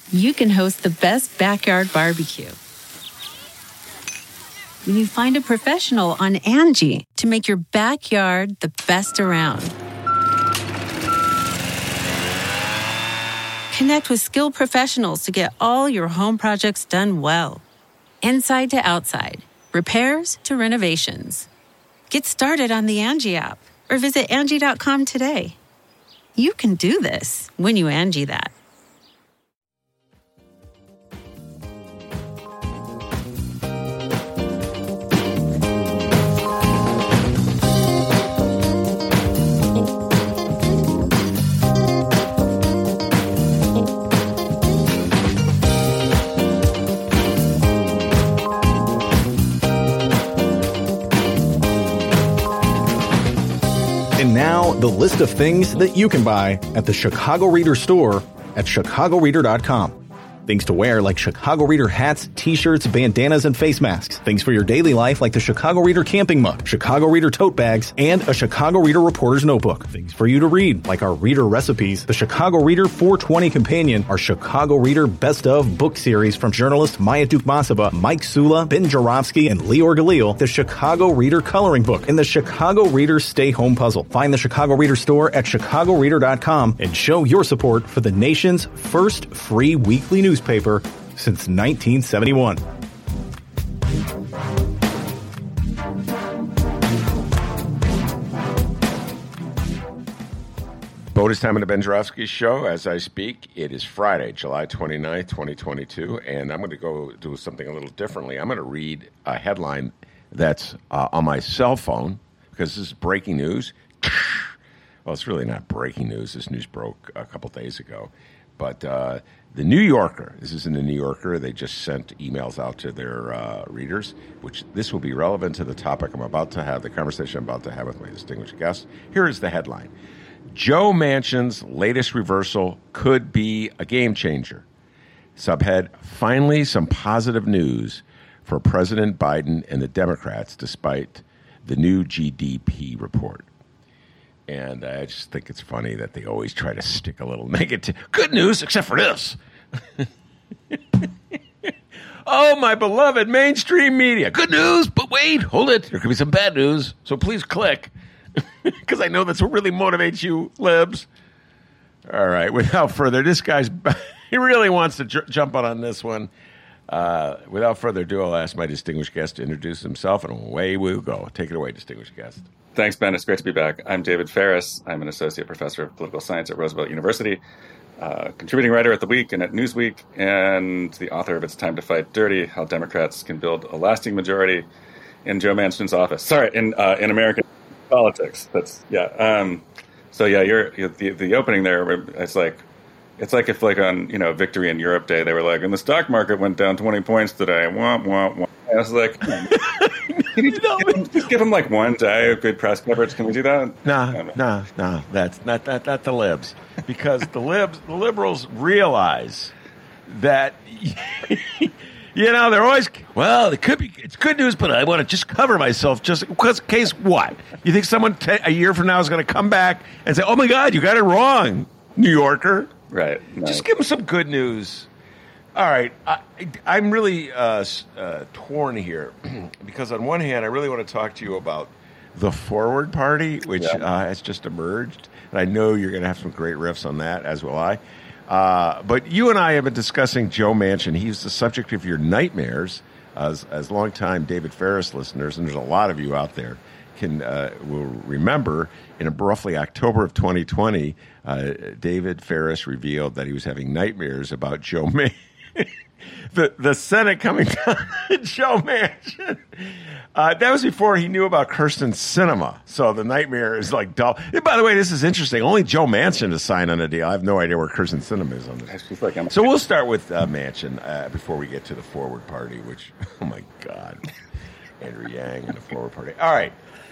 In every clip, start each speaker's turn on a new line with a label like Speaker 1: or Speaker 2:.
Speaker 1: you can host the best backyard barbecue. When you find a professional on Angie to make your backyard the best around. Connect with skilled professionals to get all your home projects done well. Inside to outside, repairs to renovations. Get started on the Angie app or visit Angie.com today. You can do this when you Angie that.
Speaker 2: And now, the list of things that you can buy at the Chicago Reader store at chicagoreader.com. Things to wear like Chicago Reader hats, t-shirts, bandanas, and face masks. Things for your daily life like the Chicago Reader camping mug, Chicago Reader tote bags, and a Chicago Reader reporter's notebook. Things for you to read like our Reader recipes, the Chicago Reader 420 Companion, our Chicago Reader Best of book series from journalists Maya Dukmasova, Mike Sula, Ben Jarofsky, and Lior Galil, the Chicago Reader coloring book, and the Chicago Reader Stay Home Puzzle. Find the Chicago Reader store at chicagoreader.com and show your support for the nation's first free weekly newspaper since 1971.
Speaker 3: Bonus time on the Ben Jarofsky Show. As I speak, it is Friday, July 29th, 2022, and I'm going to go do something a little differently. I'm going to read a headline that's on my cell phone, because this is breaking news. Well, it's really not breaking news. This news broke a couple days ago. But the New Yorker, this is in the New Yorker, they just sent emails out to their readers, which this will be relevant to the topic I'm about to have, the conversation I'm about to have with my distinguished guest. Here is the headline. Joe Manchin's latest reversal could be a game changer. Subhead, finally some positive news for President Biden and the Democrats despite the new GDP report. And I just think it's funny that they always try to stick a little negative. Good news, except for this. Oh, my beloved mainstream media. Good news, but wait, hold it. There could be some bad news, so please click. Because I know that's what really motivates you, libs. All right, without further, this guy's, he really wants to jump on this one. Without further ado, I'll ask my distinguished guest to introduce himself, and away we'll go. Take it away, distinguished guest.
Speaker 4: Thanks, Ben. It's great to be back. I'm David Ferris. I'm an associate professor of political science at Roosevelt University, contributing writer at The Week and at Newsweek, and the author of It's Time to Fight Dirty, How Democrats Can Build a Lasting Majority in Joe Manchin's Office. Sorry, in American politics. That's, yeah. So, yeah, you're the opening there, it's like if, like, on, Victory in Europe Day, they were like, and the stock market went down 20 points today. Wah, wah, wah. I was like, can you just give them like one day of good press coverage? Can we do that?
Speaker 3: No, that's not the libs, because the liberals realize that they're always, well, it's good news, but I want to just cover myself just because, case what? You think someone a year from now is going to come back and say, oh my God, you got it wrong, New Yorker?
Speaker 4: Right. No.
Speaker 3: Just give them some good news. All right, I'm really torn here because on one hand, I really want to talk to you about the Forward Party, which has just emerged, and I know you're going to have some great riffs on that, as will I. But you and I have been discussing Joe Manchin. He's the subject of your nightmares, as longtime David Ferris listeners, and there's a lot of you out there will remember. In roughly October of 2020, David Ferris revealed that he was having nightmares about Joe Manchin. The Senate coming down to Joe Manchin. That was before he knew about Kyrsten Sinema. So the nightmare is like dull. And by the way, this is interesting. Only Joe Manchin to sign on a deal. I have no idea where Kyrsten Sinema is on this. So we'll start with Manchin before we get to the Forward Party, which, oh my God, Andrew Yang and the Forward Party. All right.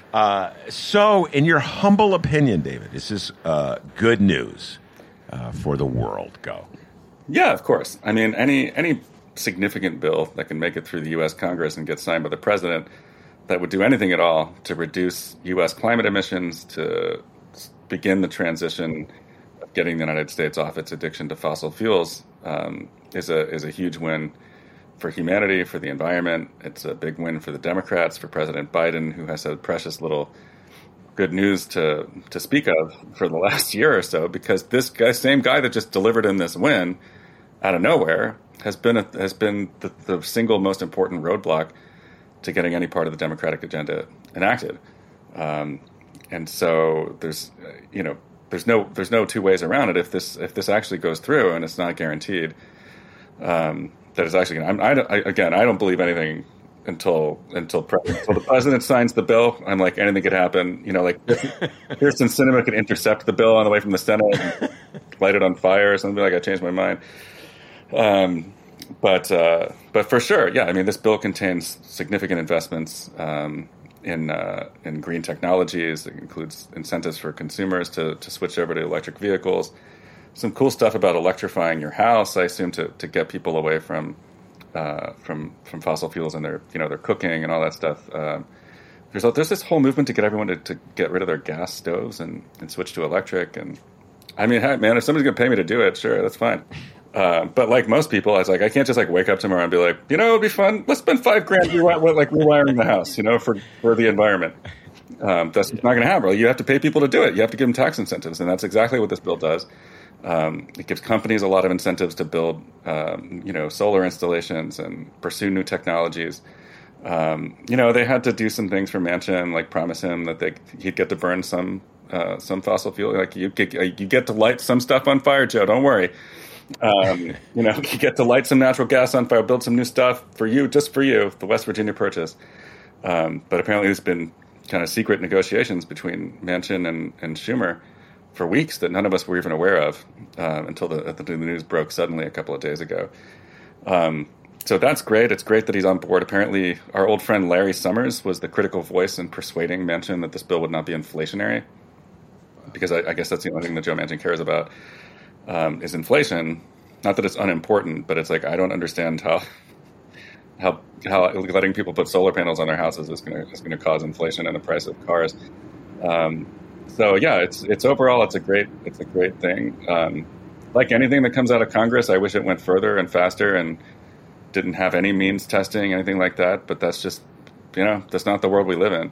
Speaker 3: So in your humble opinion, David, is this good news for the world? Go.
Speaker 4: Yeah, of course. I mean, any significant bill that can make it through the U.S. Congress and get signed by the president that would do anything at all to reduce U.S. climate emissions, to begin the transition of getting the United States off its addiction to fossil fuels, is a huge win for humanity, for the environment. It's a big win for the Democrats, for President Biden, who has had precious little good news to speak of for the last year or so, because this same guy that just delivered him this win out of nowhere has been the single most important roadblock to getting any part of the Democratic agenda enacted. And so there's no two ways around it. If this actually goes through, and it's not guaranteed that it's actually going to. I don't believe anything until the president signs the bill. I'm like, anything could happen. Like Kirsten Sinema could intercept the bill on the way from the Senate and light it on fire or something. Like, I changed my mind. But for sure, yeah. I mean, this bill contains significant investments in green technologies. It includes incentives for consumers to switch over to electric vehicles. Some cool stuff about electrifying your house, I assume, to get people away from fossil fuels and their cooking and all that stuff. There's this whole movement to get everyone to get rid of their gas stoves and switch to electric. And I mean, hey, man, if somebody's gonna pay me to do it, sure, that's fine. But like most people, I was like, I can't just wake up tomorrow and be like, it'd be fun. Let's spend $5,000 rewiring the house, for the environment. That's not going to happen. You have to pay people to do it. You have to give them tax incentives, and that's exactly what this bill does. It gives companies a lot of incentives to build, solar installations and pursue new technologies. They had to do some things for Manchin, like promise him that he'd get to burn some fossil fuel. Like you get to light some stuff on fire, Joe. Don't worry. You get to light some natural gas on fire, build some new stuff for you, just for you, the West Virginia Purchase. But apparently there's been kind of secret negotiations between Manchin and Schumer for weeks that none of us were even aware of until the news broke suddenly a couple of days ago. So that's great. It's great that he's on board. Apparently our old friend Larry Summers was the critical voice in persuading Manchin that this bill would not be inflationary, because I guess that's the only thing that Joe Manchin cares about. Is inflation. Not that it's unimportant, but it's like, I don't understand how letting people put solar panels on their houses is going to cause inflation in the price of cars. So yeah, it's overall it's a great thing. Like anything that comes out of Congress, I wish it went further and faster and didn't have any means testing, anything like that. But that's just that's not the world we live in.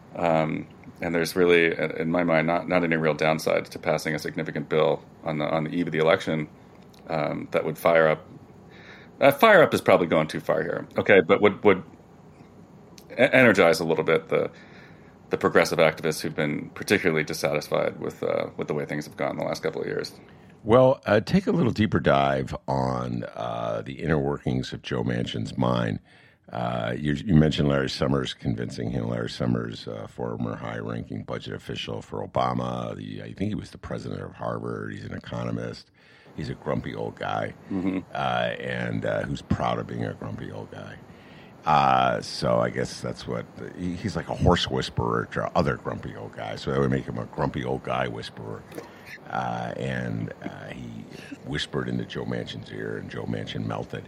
Speaker 4: And there's really, in my mind, not any real downsides to passing a significant bill on the eve of the election that would fire up. Fire up is probably going too far here. Okay, but would energize a little bit the progressive activists who've been particularly dissatisfied with the way things have gone the last couple of years.
Speaker 5: Well, take a little deeper dive on the inner workings of Joe Manchin's mind. You mentioned Larry Summers convincing him. Larry Summers, former high-ranking budget official for Obama. I think he was the president of Harvard. He's an economist. He's a grumpy old guy, and who's proud of being a grumpy old guy. So I guess that's what he's like, a horse whisperer to other grumpy old guys. So that would make him a grumpy old guy whisperer. And he whispered into Joe Manchin's ear, and Joe Manchin melted.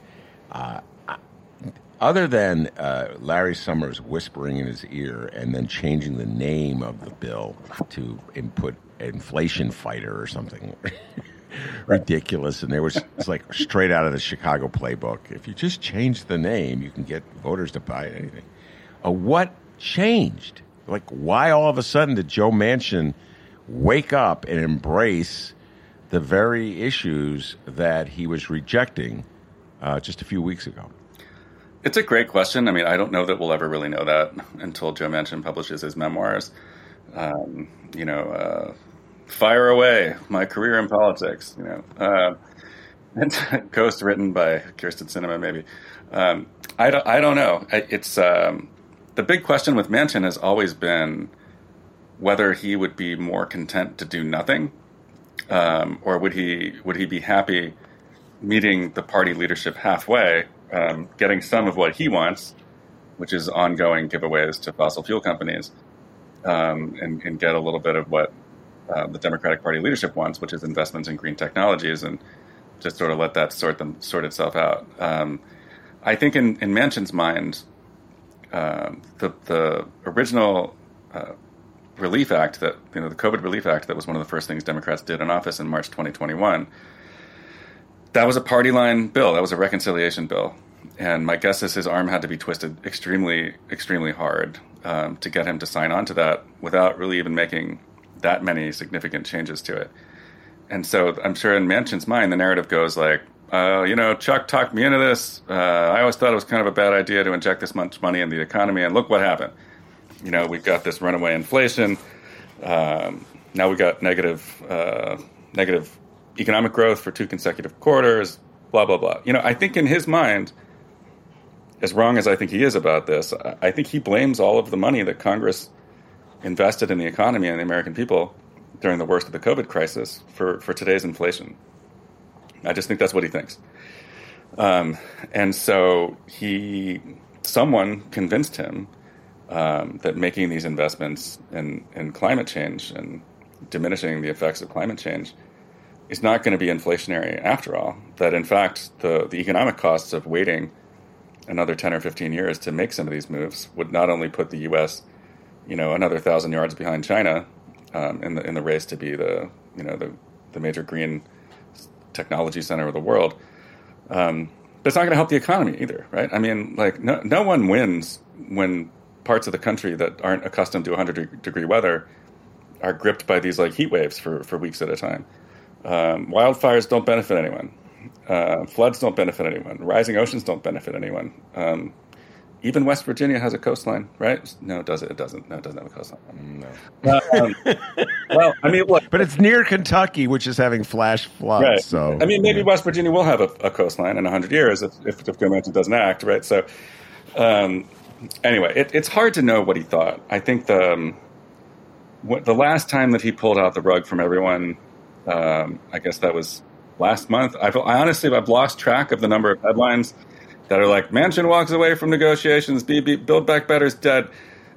Speaker 5: Other than Larry Summers whispering in his ear and then changing the name of the bill to input inflation fighter or something ridiculous, and it's like straight out of the Chicago playbook. If you just change the name, you can get voters to buy anything. What changed? Like, why all of a sudden did Joe Manchin wake up and embrace the very issues that he was rejecting just a few weeks ago?
Speaker 4: It's a great question. I mean, I don't know that we'll ever really know that until Joe Manchin publishes his memoirs. Fire Away, My Career in Politics, and Ghost, written by Kirsten Sinema, maybe. I don't know. It's the big question with Manchin has always been whether he would be more content to do nothing, or would he be happy meeting the party leadership halfway, getting some of what he wants, which is ongoing giveaways to fossil fuel companies, and get a little bit of what the Democratic Party leadership wants, which is investments in green technologies, and just sort of let that sort itself out. I think in Manchin's mind, the original Relief Act, the COVID Relief Act, that was one of the first things Democrats did in office in March 2021, that was a party line bill. That was a reconciliation bill. And my guess is his arm had to be twisted extremely, extremely hard to get him to sign on to that without really even making that many significant changes to it. And so I'm sure in Manchin's mind, the narrative goes like, Chuck talked me into this. I always thought it was kind of a bad idea to inject this much money in the economy, and look what happened. We've got this runaway inflation. Now we got negative economic growth for 2 consecutive quarters, blah, blah, blah. I think in his mind, as wrong as I think he is about this, I think he blames all of the money that Congress invested in the economy and the American people during the worst of the COVID crisis for today's inflation. I just think that's what he thinks. And so someone convinced him that making these investments in climate change and diminishing the effects of climate change is not going to be inflationary after all. That in fact, the economic costs of waiting another 10 or 15 years to make some of these moves would not only put the U.S., another 1,000 yards behind China in the race to be the major green technology center of the world, but it's not going to help the economy either, right? I mean, like no one wins when parts of the country that aren't accustomed to 100-degree weather are gripped by these like heat waves for weeks at a time. Wildfires don't benefit anyone. Floods don't benefit anyone. Rising oceans don't benefit anyone. Even West Virginia has a coastline, right? No, does it? It doesn't. No, it doesn't have a coastline. No. Well, I mean, look,
Speaker 5: but it's near Kentucky, which is having flash floods.
Speaker 4: Right.
Speaker 5: So,
Speaker 4: I mean, maybe West Virginia will have a coastline in 100 years if Joe Manchin doesn't act, right? So, anyway, it's hard to know what he thought. I think the last time that he pulled out the rug from everyone, I guess that was last month. I've lost track of the number of headlines that are like, Manchin walks away from negotiations, Build Back Better's dead.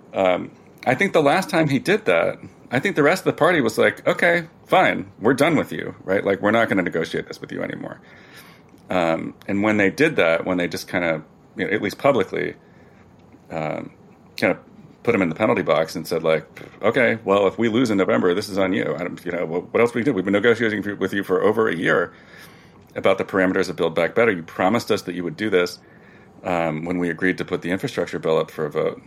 Speaker 4: I think the last time he did that, I think the rest of the party was like, okay, fine, we're done with you, right? Like, we're not going to negotiate this with you anymore. And when they did that, when they just kind of, at least publicly, kind of put him in the penalty box and said, like, okay, well, if we lose in November, this is on you. What else we do? We've been negotiating with you for over a year about the parameters of Build Back Better. You promised us that you would do this when we agreed to put the infrastructure bill up for a vote.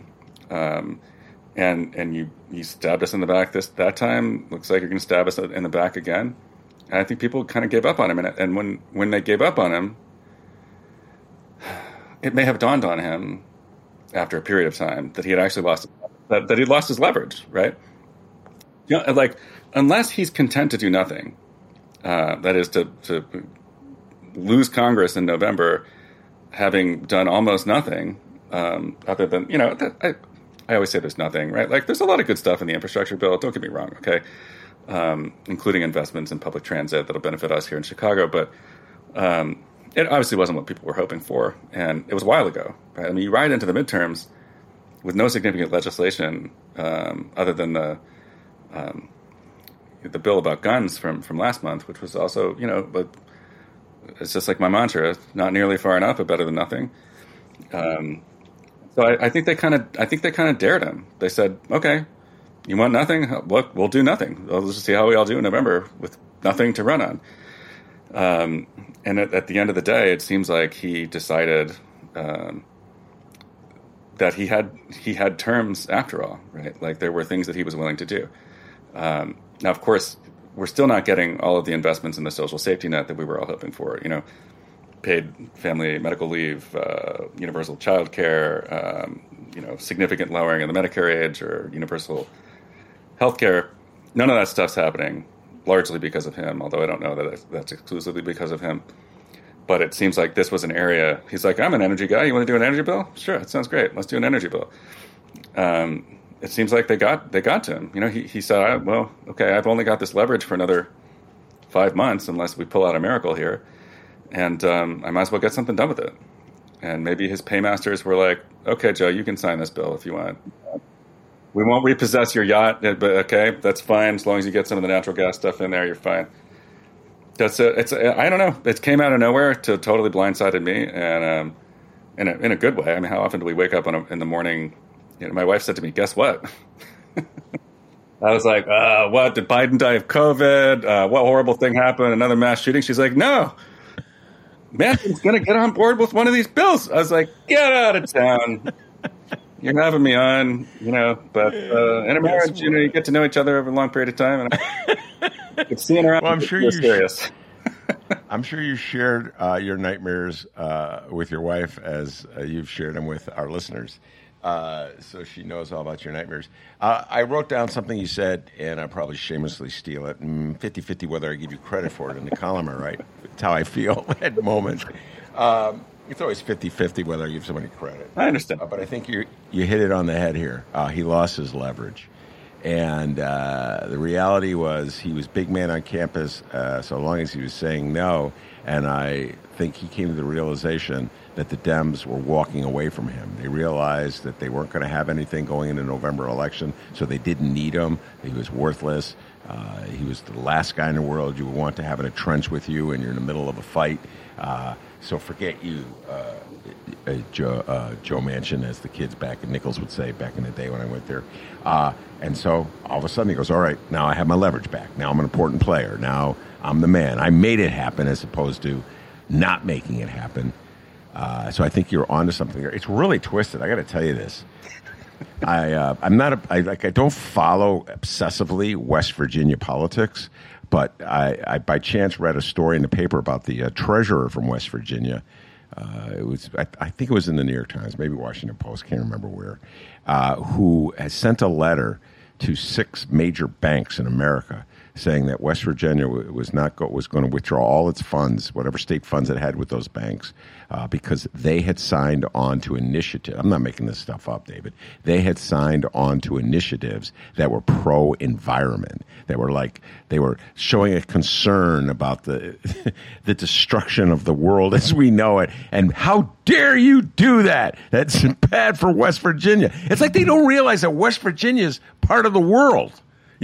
Speaker 4: And you stabbed us in the back that time. Looks like you're going to stab us in the back again. And I think people kind of gave up on him. And when they gave up on him, it may have dawned on him after a period of time that he had actually that he'd lost his leverage, right? Like, unless he's content to do nothing, that is to lose Congress in November, having done almost nothing, other than, I always say there's nothing, right? Like, there's a lot of good stuff in the infrastructure bill. Don't get me wrong, okay? Including investments in public transit that'll benefit us here in Chicago. But it obviously wasn't what people were hoping for. And it was a while ago, right? I mean, you ride into the midterms with no significant legislation other than the bill about guns from last month, which was also, but it's just like my mantra, not nearly far enough, but better than nothing. So I think they kind of dared him. They said, okay, you want nothing? Look, we'll do nothing. Let's just see how we all do in November with nothing to run on. And at the end of the day, it seems like he decided that he had terms after all, right? Like, there were things that he was willing to do. Now, of course, we're still not getting all of the investments in the social safety net that we were all hoping for. Paid family medical leave, universal child care, significant lowering of the Medicare age, or universal health care. None of that stuff's happening, largely because of him, although I don't know that that's exclusively because of him. But it seems like this was an area, he's like, I'm an energy guy. You want to do an energy bill? Sure, that sounds great. Let's do an energy bill. It seems like they got to him. He said, well, okay, I've only got this leverage for another 5 months unless we pull out a miracle here. And I might as well get something done with it. And maybe his paymasters were like, okay, Joe, you can sign this bill if you want. We won't repossess your yacht, but okay, that's fine. As long as you get some of the natural gas stuff in there, you're fine. I don't know. It came out of nowhere to totally blindsided me, and in a good way. I mean, how often do we wake up in the morning? My wife said to me, guess what? I was like, what? Did Biden die of COVID? What horrible thing happened? Another mass shooting? She's like, no. Manchin's going to get on board with one of these bills. I was like, get out of town. You're having me on, but in a marriage, you get to know each other over a long period of time. And it's seeing around.
Speaker 5: Well, I'm sure you're
Speaker 4: serious.
Speaker 5: I'm sure you shared your nightmares with your wife as you've shared them with our listeners. So she knows all about your nightmares. I wrote down something you said, and I probably shamelessly steal it. 50-50 whether I give you credit for it in the column or right. That's how I feel at the moment. It's always 50-50 whether I give somebody credit.
Speaker 4: I understand.
Speaker 5: But I think you hit it on the head here. He lost his leverage. And the reality was he was big man on campus so long as he was saying no. And I think he came to the realization that the Dems were walking away from him. They realized that they weren't going to have anything going into the November election, so they didn't need him. He was worthless. He was the last guy in the world you would want to have in a trench with you, and you're in the middle of a fight. So forget you, Joe Manchin, as the kids back in Nichols would say back in the day when I went there. And so all of a sudden he goes, all right, now I have my leverage back. Now I'm an important player. Now I'm the man. I made it happen as opposed to not making it happen. So I think you're onto something there. It's really twisted. I got to tell you this. I don't follow obsessively West Virginia politics, but I by chance read a story in the paper about the treasurer from West Virginia. I think it was in the New York Times, maybe Washington Post, can't remember where, who has sent a letter to 6 major banks in America saying that West Virginia was going to withdraw all its funds, whatever state funds it had with those banks, because they had signed on to initiatives. I'm not making this stuff up, David. They had signed on to initiatives that were pro-environment. They were showing a concern about the the destruction of the world as we know it. And how dare you do that? That's bad for West Virginia. It's like they don't realize that West Virginia is part of the world.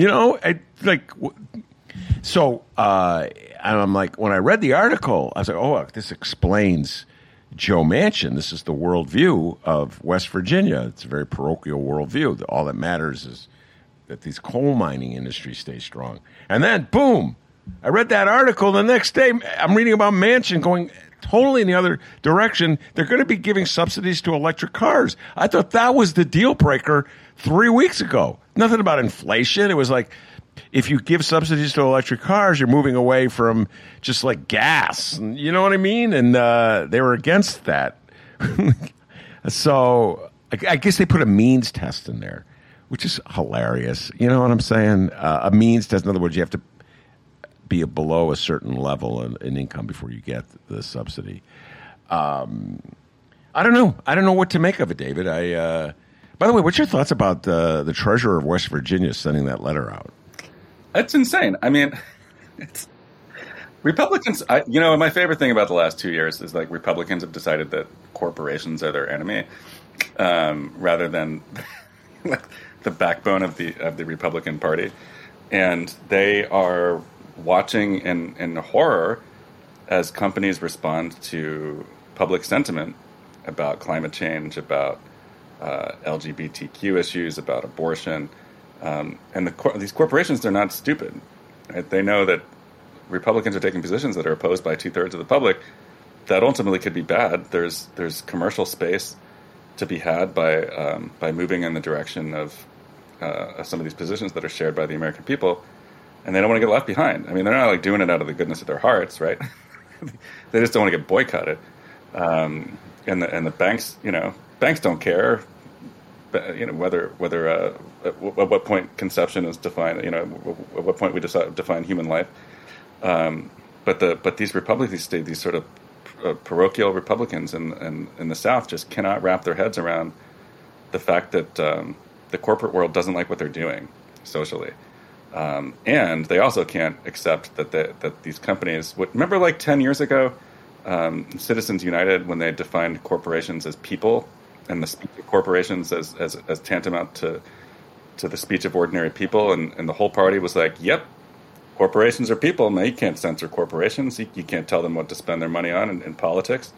Speaker 5: So I'm like, when I read the article, I was like, oh, this explains Joe Manchin. This is the worldview of West Virginia. It's a very parochial worldview. All that matters is that these coal mining industries stay strong. And then, boom, I read that article. The next day, I'm reading about Manchin going totally in the other direction. They're going to be giving subsidies to electric cars. I thought that was the deal breaker 3 weeks ago. Nothing about inflation. It was like, if you give subsidies to electric cars, you're moving away from just like gas. You know what I mean? And they were against that. So I guess they put a means test in there, which is hilarious. You know what I'm saying? A means test. In other words, you have to be below a certain level in income before you get the subsidy. I don't know. I don't know what to make of it, David. By the way, what's your thoughts about the treasurer of West Virginia sending that letter out?
Speaker 4: That's insane. I mean, it's Republicans. My favorite thing about the last 2 years is like Republicans have decided that corporations are their enemy, rather than the backbone of the Republican Party, and they are watching in horror as companies respond to public sentiment about climate change, about LGBTQ issues, about abortion. And these corporations, they're not stupid. Right? They know that Republicans are taking positions that are opposed by 2/3 of the public that ultimately could be bad. There's commercial space to be had by moving in the direction of some of these positions that are shared by the American people, and they don't want to get left behind. I mean, they're not like doing it out of the goodness of their hearts, right? They just don't want to get boycotted. And the banks, banks don't care. Whether at what point conception is defined, at what point we define human life. But these Republicans, these sort of parochial Republicans in the South, just cannot wrap their heads around the fact that the corporate world doesn't like what they're doing socially, and they also can't accept that these companies. Remember, like 10 years ago, Citizens United, when they defined corporations as people, and the speech of corporations as tantamount to the speech of ordinary people, and the whole party was like, yep, corporations are people. No, you can't censor corporations. You can't tell them what to spend their money on in politics.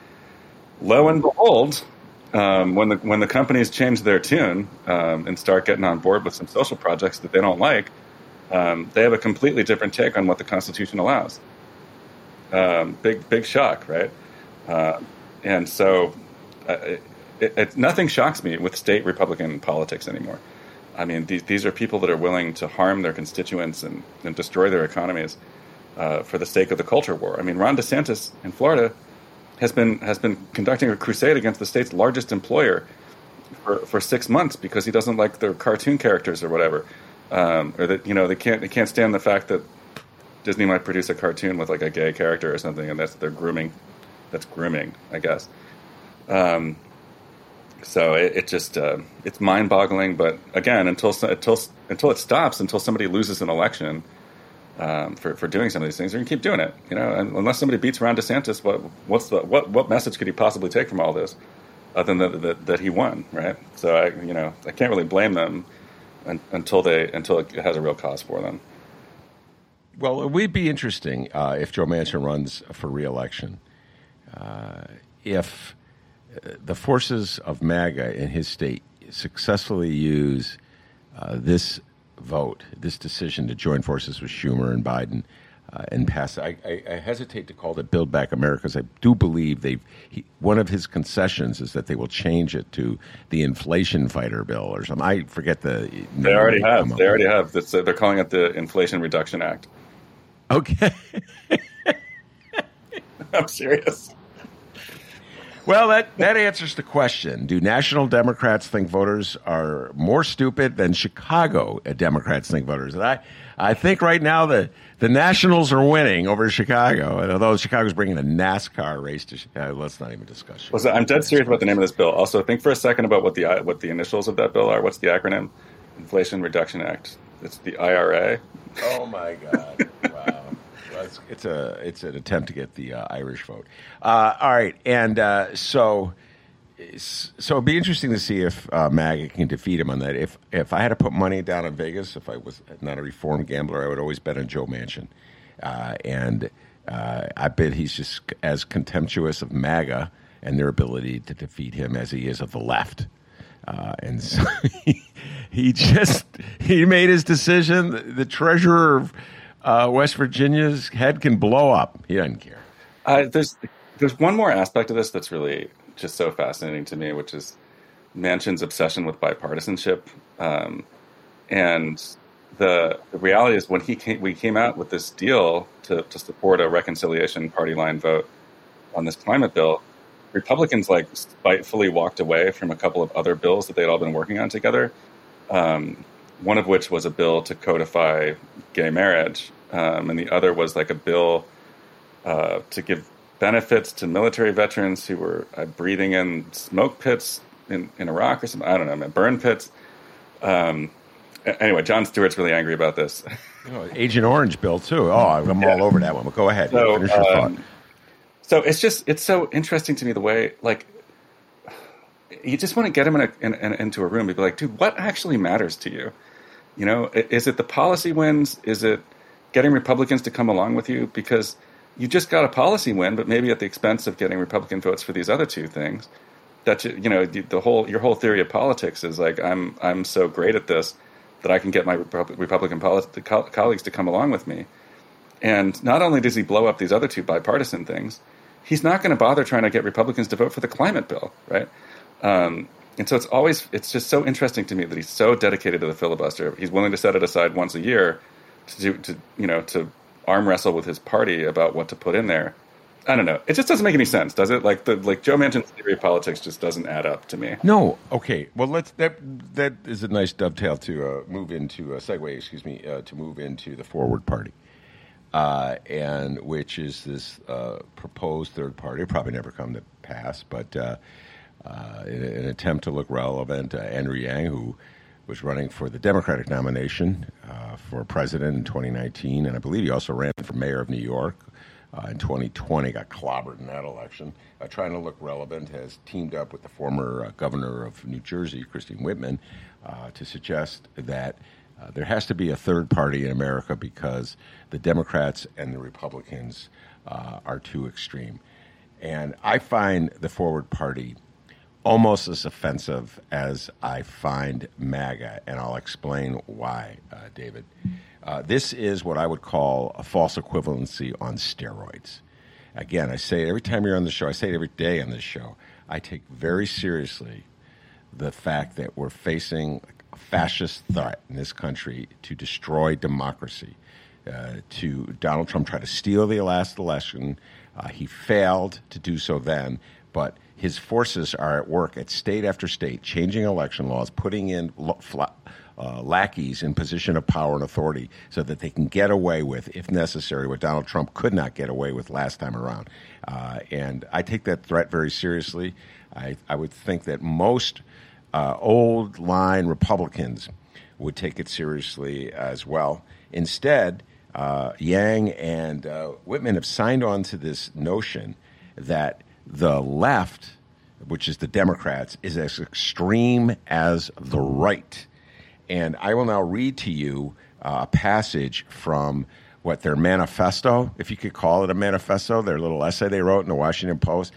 Speaker 4: Lo and behold, when the companies change their tune and start getting on board with some social projects that they don't like, they have a completely different take on what the Constitution allows. Big shock, right? And so nothing shocks me with state Republican politics anymore. I mean, these are people that are willing to harm their constituents and destroy their economies for the sake of the culture war. I mean, Ron DeSantis in Florida has been conducting a crusade against the state's largest employer for 6 months because he doesn't like their cartoon characters or whatever, or that they can't stand the fact that Disney might produce a cartoon with like a gay character or something, and that's grooming, I guess. So it just it's mind-boggling. But again, until it stops, until somebody loses an election for doing some of these things, they're gonna keep doing it. And unless somebody beats Ron DeSantis, what message could he possibly take from all this, other than that he won, right? So I can't really blame them until it has a real cause for them.
Speaker 5: Well, it would be interesting if Joe Manchin runs for re-election. If the forces of MAGA in his state successfully use this vote, this decision to join forces with Schumer and Biden and pass it. I hesitate to call it Build Back America because I do believe one of his concessions is that they will change it to the Inflation Fighter Bill or something. I forget the name.
Speaker 4: They already have. They're calling it the Inflation Reduction Act.
Speaker 5: Okay.
Speaker 4: I'm serious.
Speaker 5: Well, that answers the question. Do national Democrats think voters are more stupid than Chicago Democrats think voters? And I think right now the Nationals are winning over Chicago. And although Chicago's bringing a NASCAR race to Chicago, let's not even discuss Chicago.
Speaker 4: Listen, I'm dead serious about the name of this bill. Also, think for a second about what the initials of that bill are. What's the acronym? Inflation Reduction Act. It's the IRA.
Speaker 5: Oh, my God. Wow. It's an attempt to get the Irish vote. All right, and so it'd be interesting to see if MAGA can defeat him on that. If I had to put money down on Vegas, if I was not a reformed gambler, I would always bet on Joe Manchin, and I bet he's just as contemptuous of MAGA and their ability to defeat him as he is of the left. And so he made his decision. The treasurer of West Virginia's head can blow up. He doesn't care.
Speaker 4: There's one more aspect of this that's really just so fascinating to me, which is Manchin's obsession with bipartisanship. And the reality is when we came out with this deal to support a reconciliation party line vote on this climate bill, Republicans spitefully walked away from a couple of other bills that they'd all been working on together. One of which was a bill to codify gay marriage. And the other was a bill to give benefits to military veterans who were breathing in smoke pits in Iraq or something. I don't know, burn pits. Anyway, Jon Stewart's really angry about this.
Speaker 5: Agent Orange bill, too. Oh, I'm all over that one. But go ahead. Finish your thought.
Speaker 4: So it's so interesting to me the way, you just want to get him into a room and be like, dude, what actually matters to you? Is it the policy wins? Is it getting Republicans to come along with you? Because you just got a policy win, but maybe at the expense of getting Republican votes for these other two things. That your whole theory of politics is I'm so great at this that I can get my Republican colleagues to come along with me. And not only does he blow up these other two bipartisan things, he's not going to bother trying to get Republicans to vote for the climate bill, right? And so it's just so interesting to me that he's so dedicated to the filibuster. He's willing to set it aside once a year to arm wrestle with his party about what to put in there. I don't know. It just doesn't make any sense, does it? Joe Manchin's theory of politics just doesn't add up to me.
Speaker 5: No. Okay. Well, that is a nice dovetail to move into a segue. To move into the Forward Party, and which is this proposed third party. It'll probably never come to pass, but. In an attempt to look relevant, Andrew Yang, who was running for the Democratic nomination for president in 2019, and I believe he also ran for mayor of New York in 2020, got clobbered in that election, trying to look relevant, has teamed up with the former governor of New Jersey, Christine Whitman, to suggest that there has to be a third party in America because the Democrats and the Republicans are too extreme. And I find the Forward Party almost as offensive as I find MAGA, and I'll explain why, David. This is what I would call a false equivalency on steroids. again, I say it every time you're on the show, I say it every day on this show, I take very seriously the fact that we're facing a fascist threat in this country to destroy democracy. To Donald Trump try to steal the last election. He failed to do so then, but his forces are at work at state after state, changing election laws, putting in lackeys in position of power and authority so that they can get away with, if necessary, what Donald Trump could not get away with last time around. And I take that threat very seriously. I would think that most old line Republicans would take it seriously as well. Instead, Yang and Whitman have signed on to this notion that the left, which is the Democrats, is as extreme as the right. And I will now read to you a passage from their manifesto, if you could call it a manifesto, their little essay they wrote in the Washington Post.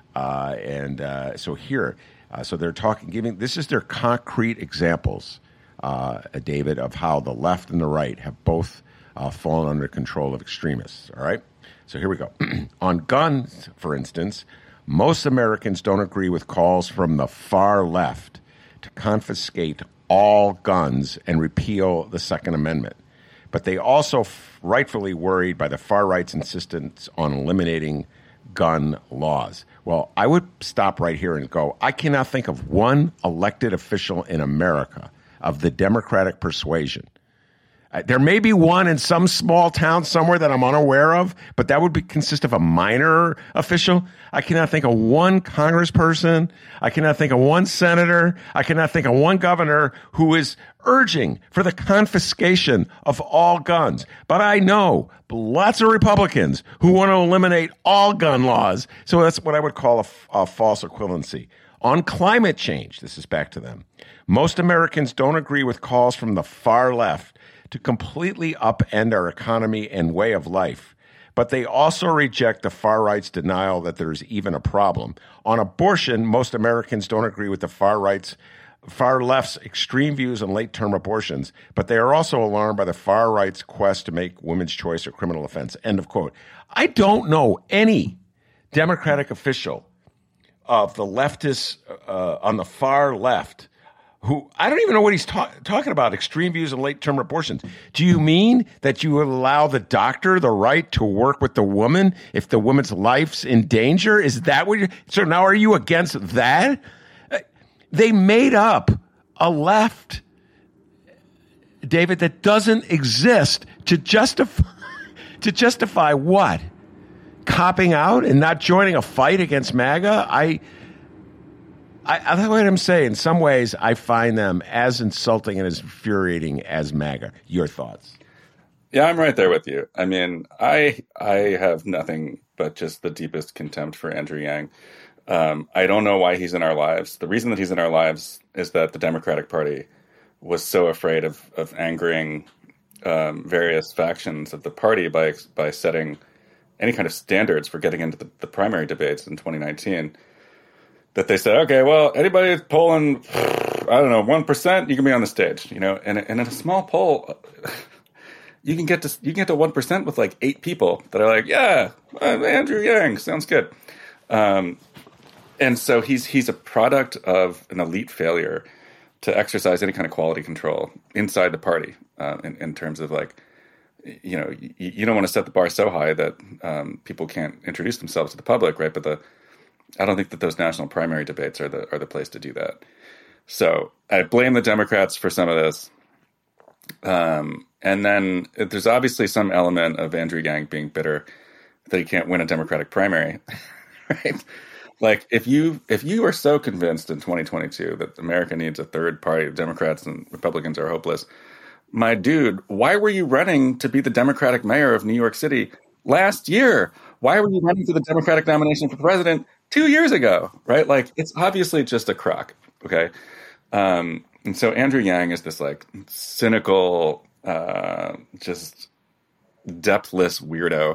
Speaker 5: So they're this is their concrete examples, David, of how the left and the right have both fallen under control of extremists. All right? So here we go. On guns, for instance, most Americans don't agree with calls from the far left to confiscate all guns and repeal the Second Amendment. But they also rightfully worried by the far right's insistence on eliminating gun laws. Well, I would stop right here and go, I cannot think of one elected official in America of the Democratic persuasion. There may be one in some small town somewhere that I'm unaware of, but that would consist of a minor official. I cannot think of one congressperson. I cannot think of one senator. I cannot think of one governor who is urging for the confiscation of all guns. But I know lots of Republicans who want to eliminate all gun laws. So that's what I would call a false equivalency. On climate change, this is back to them. Most Americans don't agree with calls from the far left to completely upend our economy and way of life. But they also reject the far right's denial that there's even a problem. On abortion, most Americans don't agree with the far left's extreme views on late-term abortions, but they are also alarmed by the far right's quest to make women's choice a criminal offense. End of quote. I don't know any Democratic official of the leftists on the far left who I don't even know what he's talking about, extreme views on late-term abortions. Do you mean that you would allow the doctor the right to work with the woman if the woman's life's in danger? Is that what so now are you against that? They made up a left, David, that doesn't exist to justify what? Copping out and not joining a fight against MAGA? That's what I'm saying. In some ways, I find them as insulting and as infuriating as MAGA. Your thoughts?
Speaker 4: Yeah, I'm right there with you. I mean, I have nothing but just the deepest contempt for Andrew Yang. I don't know why he's in our lives. The reason that he's in our lives is that the Democratic Party was so afraid of angering various factions of the party by setting any kind of standards for getting into the primary debates in 2019. That they said, okay, well, anybody that's polling, 1%, you can be on the stage, and in a small poll, you can get to 1% with like 8 people that are like, yeah, Andrew Yang sounds good, and so he's a product of an elite failure to exercise any kind of quality control inside the party, in terms of like, you don't want to set the bar so high that people can't introduce themselves to the public, right? But I don't think that those national primary debates are the place to do that. So I blame the Democrats for some of this. And then there's obviously some element of Andrew Yang being bitter that he can't win a Democratic primary, right? Like if you are so convinced in 2022 that America needs a third party, Democrats and Republicans are hopeless, my dude, why were you running to be the Democratic mayor of New York City last year? Why were you running for the Democratic nomination for president 2 years ago, right? Like, it's obviously just a crock, okay? And so Andrew Yang is this, like, cynical, just depthless weirdo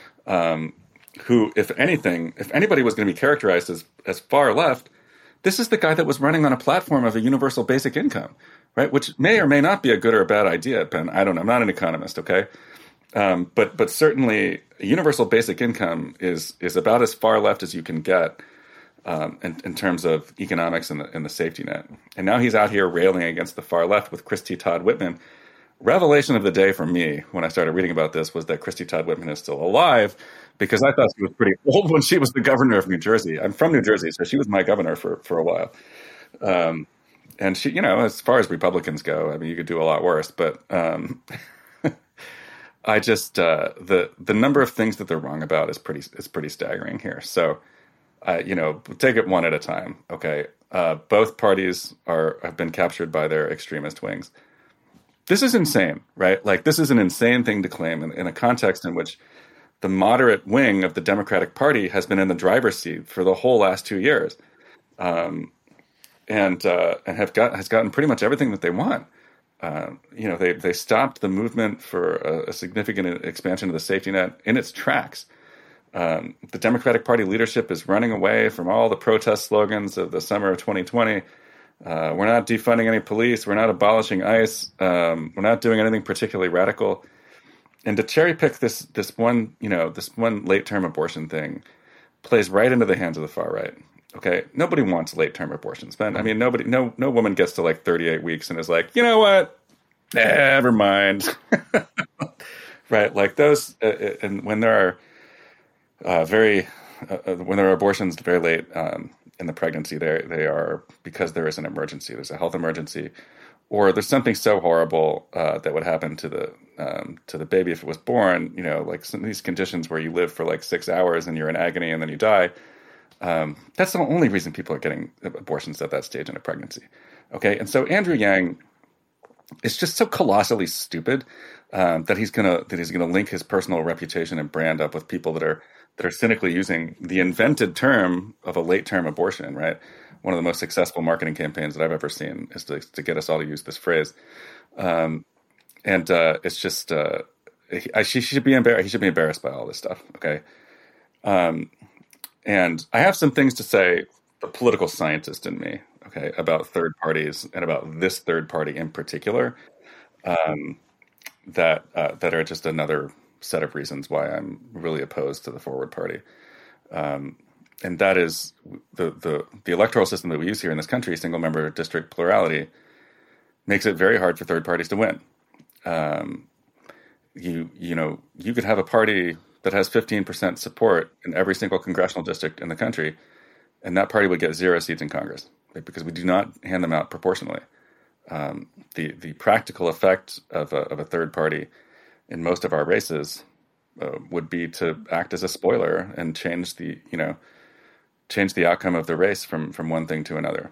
Speaker 4: who, if anybody was going to be characterized as far left, this is the guy that was running on a platform of a universal basic income, right? Which may or may not be a good or a bad idea, Ben. I don't know. I'm not an economist, okay? But certainly, universal basic income is about as far left as you can get in terms of economics and the safety net. And now he's out here railing against the far left with Christy Todd Whitman. Revelation of the day for me when I started reading about this was that Christy Todd Whitman is still alive, because I thought she was pretty old when she was the governor of New Jersey. I'm from New Jersey, so she was my governor for a while. And she, as far as Republicans go, I mean, you could do a lot worse. But I just the number of things that they're wrong about is pretty staggering here. So, take it one at a time. Okay, both parties have been captured by their extremist wings. This is insane, right? Like, this is an insane thing to claim in a context in which the moderate wing of the Democratic Party has been in the driver's seat for the whole last 2 years, and has gotten pretty much everything that they want. They stopped the movement for a significant expansion of the safety net in its tracks. The Democratic Party leadership is running away from all the protest slogans of the summer of 2020. We're not defunding any police. We're not abolishing ICE. We're not doing anything particularly radical. And to cherry pick this one late term abortion thing plays right into the hands of the far right. Okay, nobody wants late term abortions, man. I mean, no woman gets to like 38 weeks and is like, you know what? Never mind. Right? Like those, and when there are when there are abortions very late in the pregnancy, they are because there is an emergency. There's a health emergency, or there's something so horrible that would happen to the baby if it was born. Like some of these conditions where you live for like 6 hours and you're in agony and then you die. That's the only reason people are getting abortions at that stage in a pregnancy. Okay, and so Andrew Yang is just so colossally stupid that he's gonna link his personal reputation and brand up with people that are cynically using the invented term of a late-term abortion, right? One of the most successful marketing campaigns that I've ever seen is to get us all to use this phrase. It's just he should be embarrassed by all this stuff, okay? And I have some things to say, the political scientist in me, okay, about third parties and about this third party in particular, that are just another set of reasons why I'm really opposed to the Forward Party. And that is the electoral system that we use here in this country, single member district plurality, makes it very hard for third parties to win. You could have a party that has 15% support in every single congressional district in the country, and that party would get 0 seats in Congress, right? Because we do not hand them out proportionally. The practical effect of a third party in most of our races would be to act as a spoiler and change the outcome of the race from one thing to another.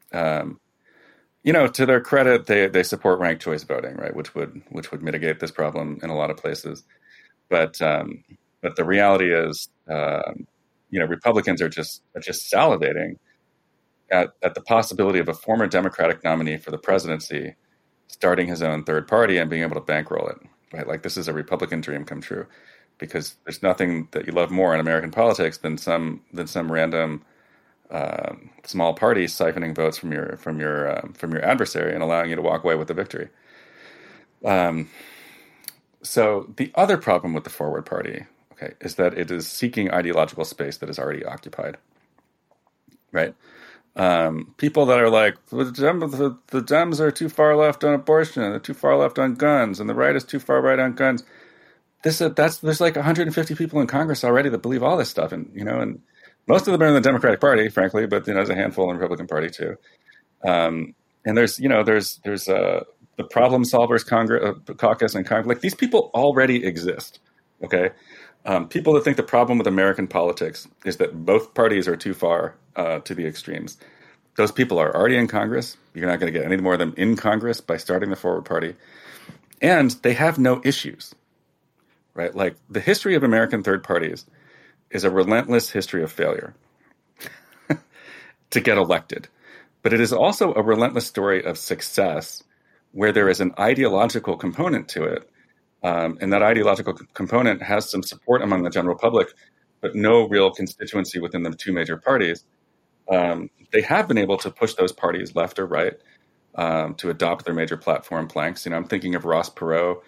Speaker 4: To their credit, they support ranked choice voting, right, which would mitigate this problem in a lot of places. But the reality is, Republicans are just salivating at the possibility of a former Democratic nominee for the presidency starting his own third party and being able to bankroll it. Right, like this is a Republican dream come true, because there's nothing that you love more in American politics than some random small party siphoning votes from your adversary and allowing you to walk away with the victory. So the other problem with the Forward Party, okay, is that it is seeking ideological space that is already occupied. Right. People that are like, the Dems are too far left on abortion, they're too far left on guns, and the right is too far right on guns. There's like 150 people in Congress already that believe all this stuff, and most of them are in the Democratic Party, frankly, but there's a handful in the Republican Party too. And there's the Problem Solvers Caucus and Congress. Like, these people already exist. Okay, people that think the problem with American politics is that both parties are too far to the extremes. Those people are already in Congress. You're not going to get any more of them in Congress by starting the Forward Party. And they have no issues, right? Like, the history of American third parties is a relentless history of failure to get elected. But it is also a relentless story of success where there is an ideological component to it. And that ideological component has some support among the general public, but no real constituency within the two major parties. They have been able to push those parties left or right to adopt their major platform planks. I'm thinking of Ross Perot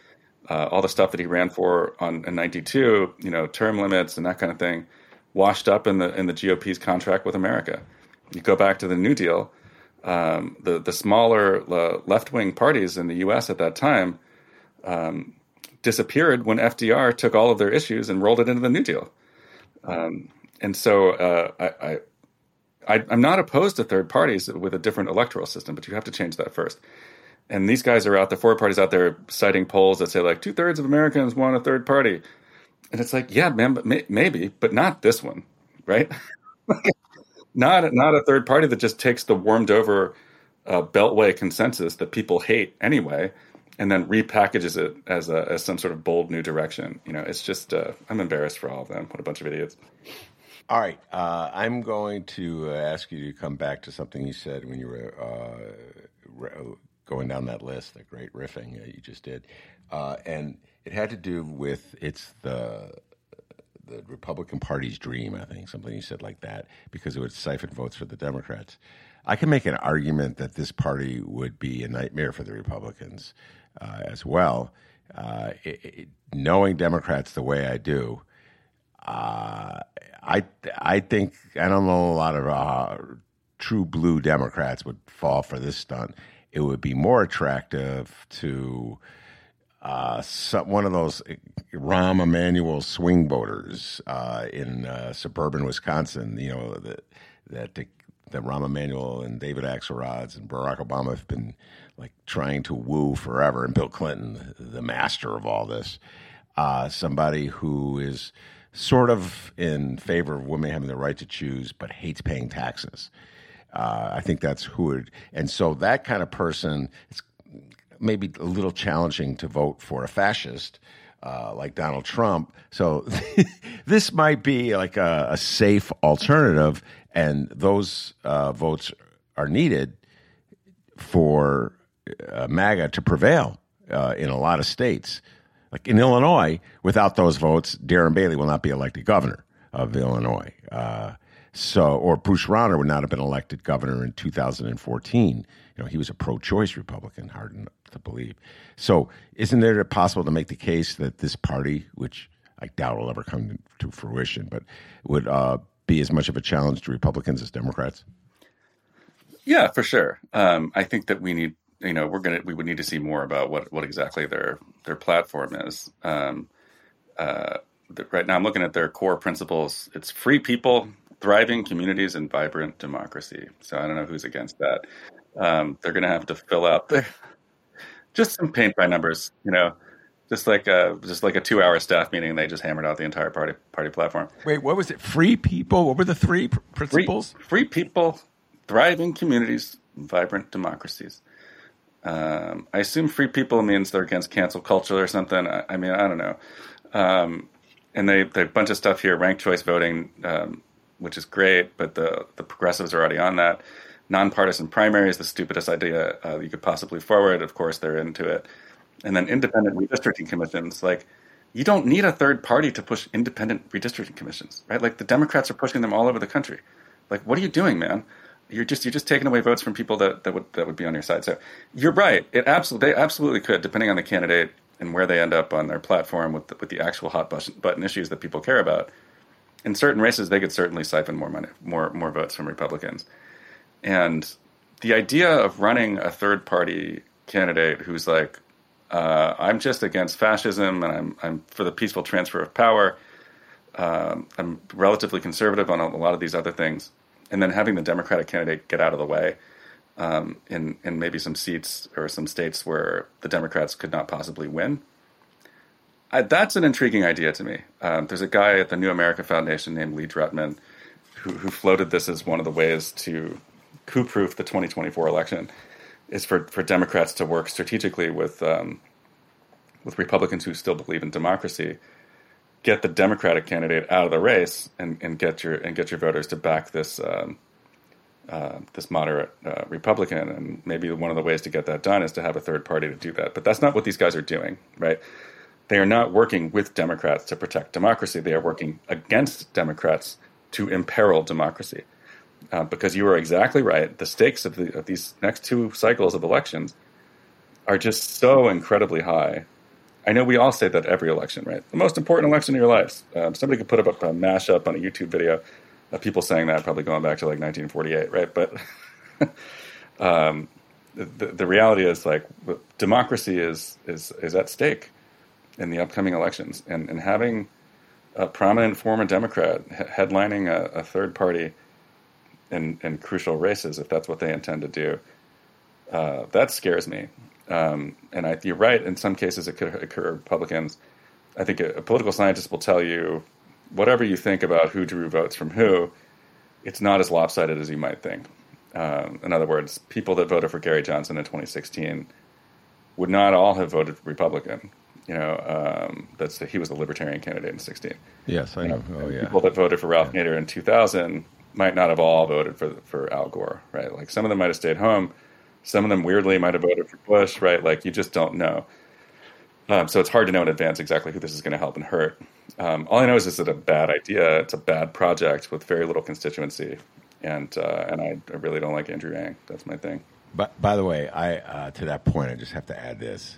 Speaker 4: all the stuff that he ran for in '92, term limits and that kind of thing, washed up in the GOP's contract with America. You go back to the New Deal, the smaller left-wing parties in the U.S. at that time disappeared when FDR took all of their issues and rolled it into the New Deal. And so I'm not opposed to third parties with a different electoral system, but you have to change that first. And these guys are out there, forward parties out there, citing polls that say like 2/3 of Americans want a third party. And it's like, yeah, man, but maybe, but not this one, right? Not a third party that just takes the warmed over Beltway consensus that people hate anyway, and then repackages it as some sort of bold new direction. It's just I'm embarrassed for all of them. What a bunch of idiots.
Speaker 5: All right, I'm going to ask you to come back to something you said when you were going down that list, the great riffing you just did, and it had to do with it's the Republican Party's dream, I think, something you said like that, because it would siphon votes for the Democrats. I can make an argument that this party would be a nightmare for the Republicans as well. Knowing Democrats the way I do, I think I don't know a lot of true blue Democrats would fall for this stunt. It would be more attractive to one of those Rahm Emanuel swing voters in suburban Wisconsin. That Rahm Emanuel and David Axelrod and Barack Obama have been like trying to woo forever, and Bill Clinton, the master of all this. Somebody who is sort of in favor of women having the right to choose, but hates paying taxes. I think that's who it. And so that kind of person, it's maybe a little challenging to vote for a fascist like Donald Trump. So this might be like a safe alternative, and those votes are needed for MAGA to prevail in a lot of states. Like in Illinois, without those votes, Darren Bailey will not be elected governor of Illinois. Or Bruce Rauner would not have been elected governor in 2014. He was a pro-choice Republican, hard to believe. So isn't it possible to make the case that this party, which I doubt will ever come to fruition, but would be as much of a challenge to Republicans as Democrats?
Speaker 4: Yeah, for sure. I think that we need, we would need to see more about what exactly their platform is. Right now I'm looking at their core principles. It's free people, thriving communities, and vibrant democracy. So I don't know who's against that. They're going to have to fill out just some paint by numbers, just like a 2-hour staff meeting. They just hammered out the entire party platform.
Speaker 5: Wait, what was it? Free people? What were the three principles?
Speaker 4: Free people, thriving communities, vibrant democracies. I assume free people means they're against cancel culture or something. I mean, I don't know. And they have a bunch of stuff here, ranked choice voting, which is great, but the progressives are already on that. Nonpartisan primaries, the stupidest idea you could possibly forward. Of course, they're into it. And then independent redistricting commissions. Like, you don't need a third party to push independent redistricting commissions, right? Like, the Democrats are pushing them all over the country. Like, what are you doing, man? You're just taking away votes from people that would be on your side. So you're right. They absolutely could, depending on the candidate and where they end up on their platform with the actual hot button issues that people care about. In certain races, they could certainly siphon more money, more votes from Republicans. And the idea of running a third party candidate who's like, I'm just against fascism and I'm for the peaceful transfer of power. I'm relatively conservative on a lot of these other things. And then having the Democratic candidate get out of the way in maybe some seats or some states where the Democrats could not possibly win. That's an intriguing idea to me. There's a guy at the New America Foundation named Lee Drutman who floated this as one of the ways to coup-proof the 2024 election is for Democrats to work strategically with Republicans who still believe in democracy, get the Democratic candidate out of the race, and get your voters to back this this moderate Republican. And maybe one of the ways to get that done is to have a third party to do that. But that's not what these guys are doing, right? They are not working with Democrats to protect democracy. They are working against Democrats to imperil democracy. Because you are exactly right. The stakes of these next two cycles of elections are just so incredibly high I know we all say that every election, right? The most important election of your lives. Somebody could put up a mashup on a YouTube video of people saying that, probably going back to like 1948, right? But the reality is, like, democracy is at stake in the upcoming elections, and having a prominent former Democrat headlining a third party in crucial races, if that's what they intend to do, that scares me. And you're right, in some cases it could occur Republicans. I think a political scientist will tell you, whatever you think about who drew votes from who, it's not as lopsided as you might think. In other words, people that voted for Gary Johnson in 2016 would not all have voted Republican. He was the Libertarian candidate in 2016.
Speaker 5: Yes, I know. Oh, yeah.
Speaker 4: People that voted for Ralph Nader in 2000 might not have all voted for Al Gore, right? Like, some of them might have stayed home. Some of them, weirdly, might have voted for Bush, right? Like, you just don't know. So it's hard to know in advance exactly who this is going to help and hurt. All I know is it's a bad idea. It's a bad project with very little constituency. And I really don't like Andrew Yang. That's my thing.
Speaker 5: But by the way, to that point, I just have to add this.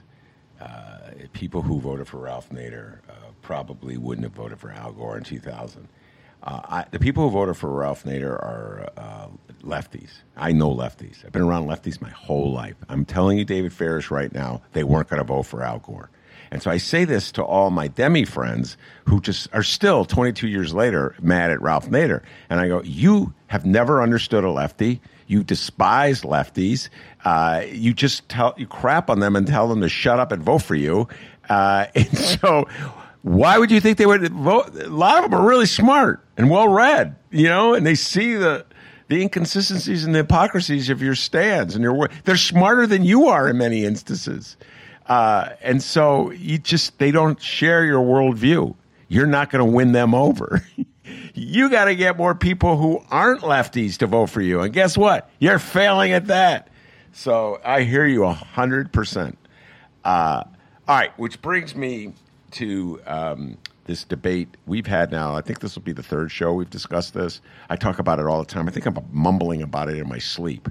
Speaker 5: People who voted for Ralph Nader probably wouldn't have voted for Al Gore in 2000. The people who voted for Ralph Nader are lefties. I know lefties. I've been around lefties my whole life. I'm telling you, David Ferris, right now, they weren't going to vote for Al Gore. And so I say this to all my Demi friends who just are still 22 years later mad at Ralph Nader. And I go, you have never understood a lefty. You despise lefties. You just you crap on them and tell them to shut up and vote for you. And so why would you think they would vote? A lot of them are really smart and well-read, and they see the inconsistencies and the hypocrisies of your stands, and they're smarter than you are in many instances. And so they don't share your worldview. You're not going to win them over. You got to get more people who aren't lefties to vote for you. And guess what? You're failing at that. So I hear you 100%. All right, which brings me to this debate we've had now. I think this will be the third show we've discussed this. I talk about it all the time. I think I'm mumbling about it in my sleep.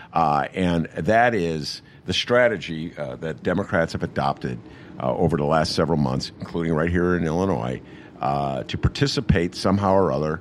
Speaker 5: And that is the strategy that Democrats have adopted over the last several months, including right here in Illinois, to participate somehow or other,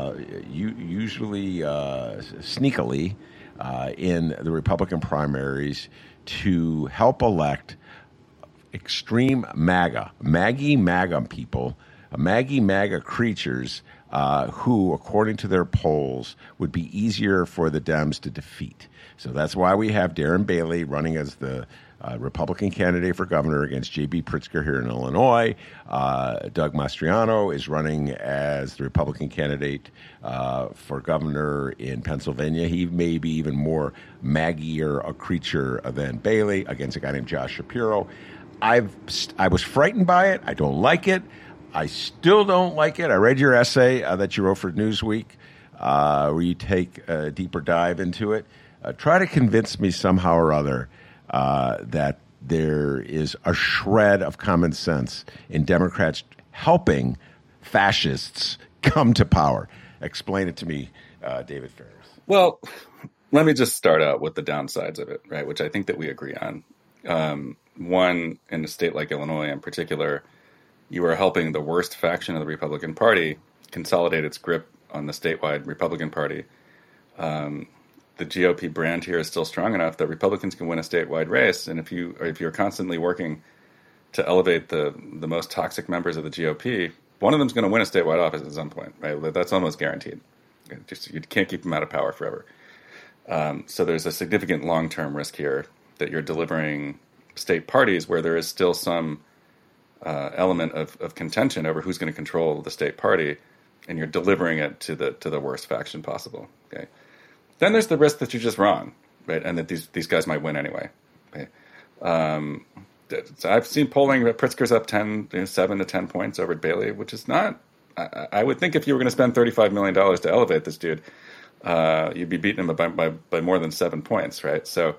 Speaker 5: usually sneakily, in the Republican primaries to help elect extreme MAGA people, MAGA creatures who, according to their polls, would be easier for the Dems to defeat. So that's why we have Darren Bailey running as the Republican candidate for governor against J.B. Pritzker here in Illinois. Doug Mastriano is running as the Republican candidate for governor in Pennsylvania. He may be even more Maggie-er a creature than Bailey against a guy named Josh Shapiro. I was frightened by it. I don't like it. I still don't like it. I read your essay that you wrote for Newsweek where you take a deeper dive into it. Try to convince me somehow or other that there is a shred of common sense in Democrats helping fascists come to power. Explain it to me, David Ferris.
Speaker 4: Well, let me just start out with the downsides of it, right, which I think that we agree on. One, in a state like Illinois in particular, you are helping the worst faction of the Republican Party consolidate its grip on the statewide Republican Party. The GOP brand here is still strong enough that Republicans can win a statewide race, and if you're constantly working to elevate the most toxic members of the GOP, one of them's going to win a statewide office at some point, right? That's almost guaranteed. You can't keep them out of power forever. So there's a significant long-term risk here that you're delivering state parties where there is still some element of contention over who's going to control the state party, and you're delivering it to the worst faction possible. Okay. Then there's the risk that you're just wrong, right, and that these guys might win anyway. Okay. So I've seen polling that Pritzker's up 7 to 10 points over at Bailey, which is not. I would think if you were going to spend $35 million to elevate this dude, you'd be beating him by more than 7 points, right? So.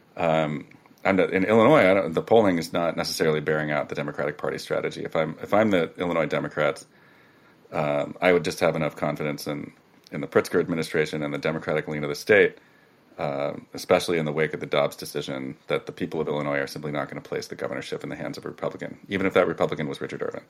Speaker 4: In Illinois, the polling is not necessarily bearing out the Democratic Party strategy. If I'm the Illinois Democrats, I would just have enough confidence in the Pritzker administration and the Democratic lean of the state especially in the wake of the Dobbs decision, that the people of Illinois are simply not going to place the governorship in the hands of a Republican, even if that Republican was Richard Irvin.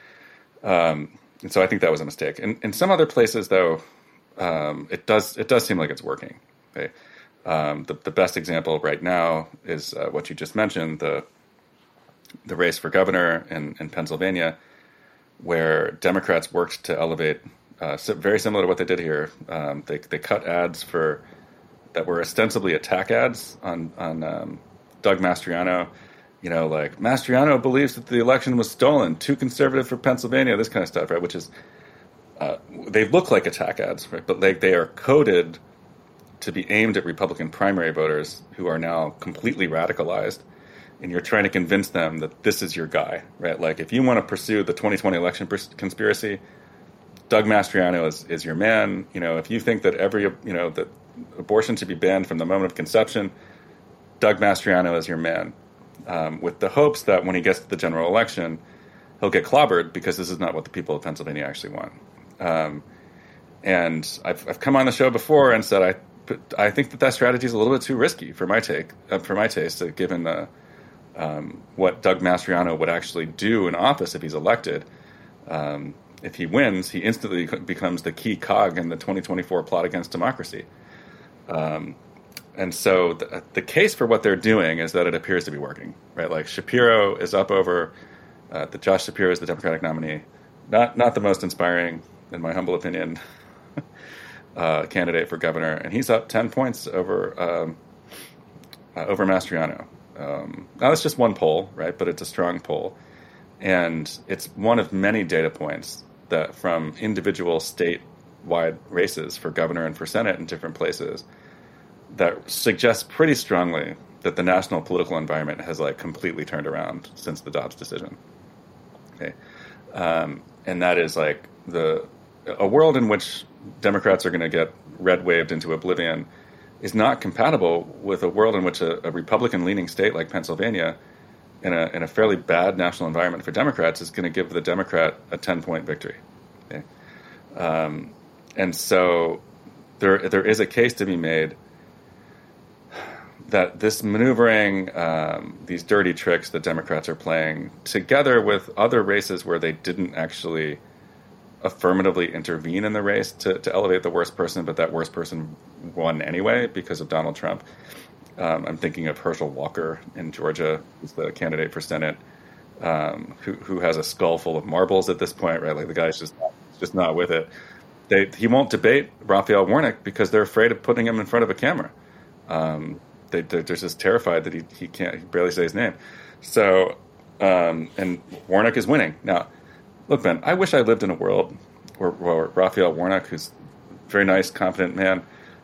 Speaker 4: And so I think that was a mistake. In some other places, though, it does seem like it's working. Okay? The best example right now is what you just mentioned, the race for governor in Pennsylvania, where Democrats worked to elevate, very similar to what they did here. They cut ads that were ostensibly attack ads on Doug Mastriano. Like Mastriano believes that the election was stolen, too conservative for Pennsylvania, this kind of stuff, right? Which is, they look like attack ads, right? But they are coded to be aimed at Republican primary voters who are now completely radicalized, and you're trying to convince them that this is your guy, right? Like, if you want to pursue the 2020 election conspiracy, Doug Mastriano is your man. If you think that that abortion should be banned from the moment of conception, Doug Mastriano is your man. With the hopes that when he gets to the general election, he'll get clobbered, because this is not what the people of Pennsylvania actually want. And I've come on the show before and said I think that strategy is a little bit too risky for my taste, given what Doug Mastriano would actually do in office if he's elected. If he wins, he instantly becomes the key cog in the 2024 plot against democracy. And so the case for what they're doing is that it appears to be working, right? Like, Shapiro is up over, Josh Shapiro is the Democratic nominee. Not the most inspiring, in my humble opinion, candidate for governor, and he's up 10 points over Mastriano. Now, that's just one poll, right? But it's a strong poll. And it's one of many data points that from individual statewide races for governor and for Senate in different places that suggests pretty strongly that the national political environment has completely turned around since the Dobbs decision. Okay. And that is a world in which Democrats are going to get red waved into oblivion is not compatible with a world in which a Republican-leaning state like Pennsylvania, in a fairly bad national environment for Democrats, is going to give the Democrat a 10-point victory. Okay? And so there is a case to be made that this maneuvering, these dirty tricks that Democrats are playing, together with other races where they didn't actually affirmatively intervene in the race to elevate the worst person, but that worst person won anyway because of Donald Trump. I'm thinking of Herschel Walker in Georgia, who's the candidate for Senate, who has a skull full of marbles at this point, right? Like, the guy's just not with it. He won't debate Raphael Warnock because they're afraid of putting him in front of a camera. They're just terrified that he barely say his name. So, and Warnock is winning. Now, look, Ben, I wish I lived in a world where Raphael Warnock, who's a very nice, confident man,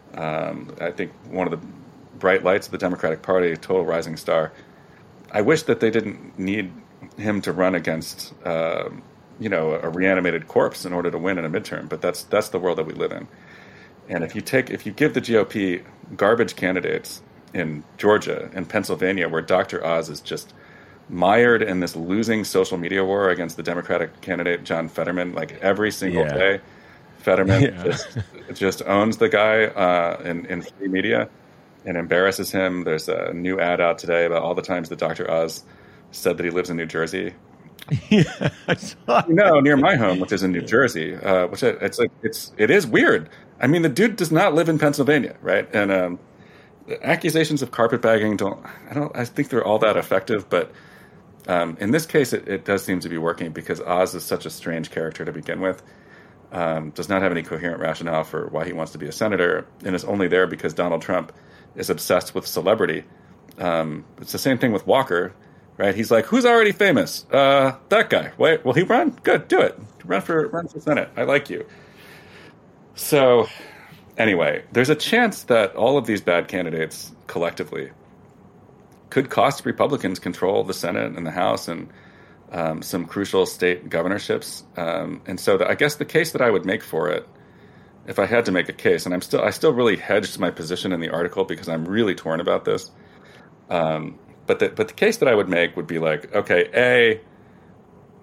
Speaker 4: I think one of the bright lights of the Democratic Party, a total rising star. I wish that they didn't need him to run against, a reanimated corpse in order to win in a midterm. But that's the world that we live in. And if you give the GOP garbage candidates in Georgia and Pennsylvania, where Dr. Oz is just mired in this losing social media war against the Democratic candidate John Fetterman, like every single day, Fetterman just owns the guy in free media and embarrasses him. There's a new ad out today about all the times that Dr. Oz said that he lives in New Jersey.
Speaker 5: Yeah, I saw
Speaker 4: near my home, which is in New Jersey, it is weird. I mean, the dude does not live in Pennsylvania, right? And the accusations of carpetbagging I think they're all that effective, but in this case, it does seem to be working because Oz is such a strange character to begin with. Does not have any coherent rationale for why he wants to be a senator, and is only there because Donald Trump is obsessed with celebrity. It's the same thing with Walker, right? He's like, who's already famous? That guy. Wait, will he run? Good, do it. Run for Senate. I like you. So, anyway, there's a chance that all of these bad candidates collectively could cost Republicans control of the Senate and the House and some crucial state governorships. And so I guess the case that I would make for it, if I had to make a case, and I still really hedged my position in the article because I'm really torn about this. But the case that I would make would be like, okay,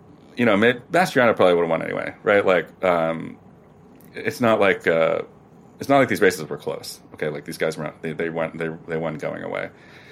Speaker 4: Mastriano probably would have won anyway, right? Like, it's not like it's not like these races were close. Okay, like these guys were not, they weren't going away.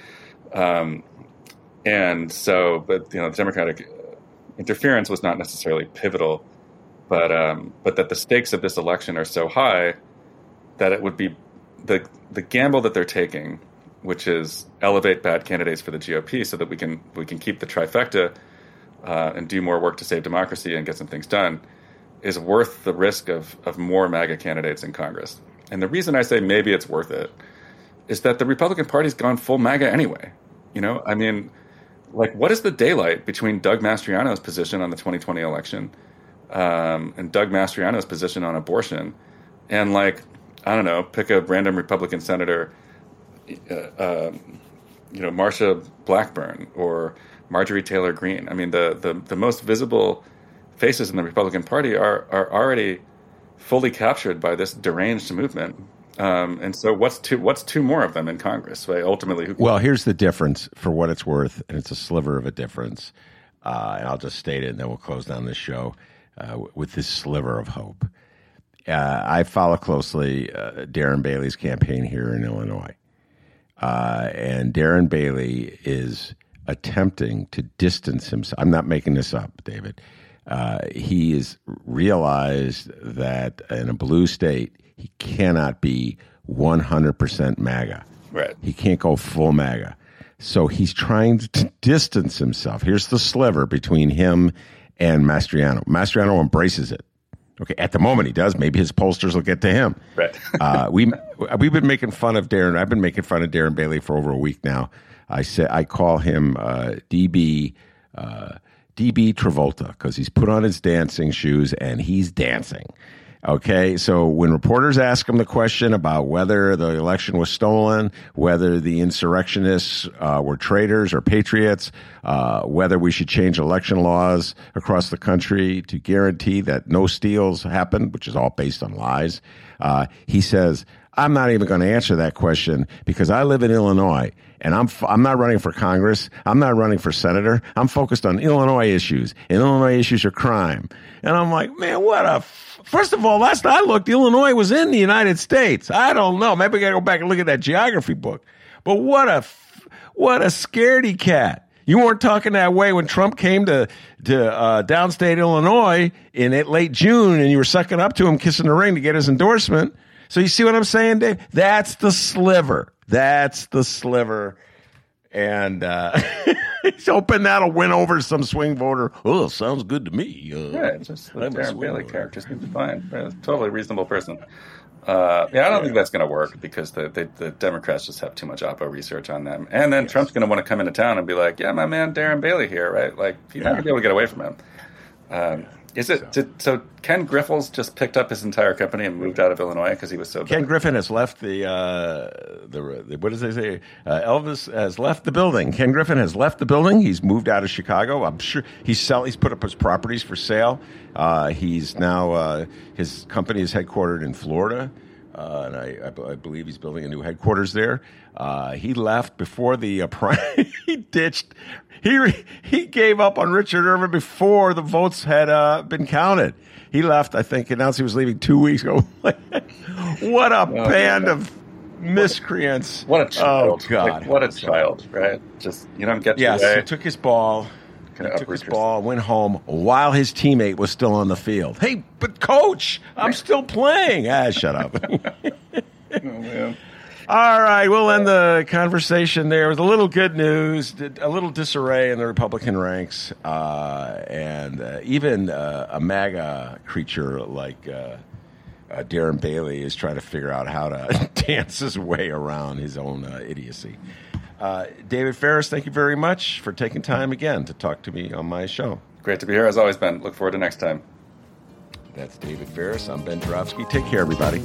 Speaker 4: And so, but the Democratic interference was not necessarily pivotal, but that the stakes of this election are so high that it would be the gamble that they're taking, which is elevate bad candidates for the GOP so that we can keep the trifecta and do more work to save democracy and get some things done, is worth the risk of more MAGA candidates in Congress. And the reason I say maybe it's worth it is that the Republican Party's gone full MAGA anyway. I mean, like, what is the daylight between Doug Mastriano's position on the 2020 election and Doug Mastriano's position on abortion? And, like, I don't know, pick a random Republican senator, Marsha Blackburn or Marjorie Taylor Greene. I mean, the most visible faces in the Republican Party are already fully captured by this deranged movement. And so what's two more of them in Congress? Right? Ultimately,
Speaker 5: well, here's the difference for what it's worth, and it's a sliver of a difference. And I'll just state it, and then we'll close down this show with this sliver of hope. I follow closely Darren Bailey's campaign here in Illinois. And Darren Bailey is attempting to distance himself. I'm not making this up, David. He has realized that in a blue state, he cannot be 100% MAGA.
Speaker 4: Right.
Speaker 5: He can't go full MAGA. So he's trying to distance himself. Here's the sliver between him and Mastriano. Mastriano embraces it. Okay, at the moment he does. Maybe his pollsters will get to him.
Speaker 4: Right.
Speaker 5: We've been making fun of Darren. I've been making fun of Darren Bailey for over a week now. I call him DB Travolta because he's put on his dancing shoes and he's dancing. Okay, so when reporters ask him the question about whether the election was stolen, whether the insurrectionists were traitors or patriots, whether we should change election laws across the country to guarantee that no steals happen, which is all based on lies, he says, I'm not even going to answer that question because I live in Illinois and I'm not running for Congress. I'm not running for senator. I'm focused on Illinois issues, and Illinois issues are crime. And I'm like, man, first of all, last I looked, Illinois was in the United States. I don't know. Maybe I got to go back and look at that geography book. But what a scaredy cat. You weren't talking that way when Trump came to downstate Illinois in late June, and you were sucking up to him, kissing the ring to get his endorsement. So you see what I'm saying, Dave? That's the sliver. And he's hoping that'll win over some swing voter. Oh, sounds good to me.
Speaker 4: Yeah, just the Darren Bailey character seems fine. Totally reasonable person. I don't think that's going to work because the Democrats just have too much Oppo research on them. And then Trump's going to want to come into town and be like, yeah, my man Darren Bailey here, right? Like, you're not going to be able to get away from him. So Ken Griffles just picked up his entire company and moved out of Illinois because he was so bad?
Speaker 5: Ken Griffin has left the what does they say? Elvis has left the building. Ken Griffin has left the building. He's moved out of Chicago. I'm sure he's put up his properties for sale. He's now his company is headquartered in Florida. And I believe he's building a new headquarters there. He left before the he ditched. He gave up on Richard Irvin before the votes had been counted. He left, I think, announced he was leaving 2 weeks ago. What a band of miscreants.
Speaker 4: What a child.
Speaker 5: Oh, God.
Speaker 4: What a child, right? Just, you don't get to
Speaker 5: Yes, he took his ball. Went home while his teammate was still on the field. Hey, but coach, I'm still playing. Shut up.
Speaker 4: Oh, man.
Speaker 5: All right, we'll end the conversation there with a little good news, a little disarray in the Republican ranks, and even a MAGA creature like Darren Bailey is trying to figure out how to dance his way around his own idiocy. David Ferris, thank you very much for taking time again to talk to me on my show.
Speaker 4: Great to be here, as always, Ben. Look forward to next time.
Speaker 5: That's David Ferris. I'm Ben Joravsky. Take care, everybody.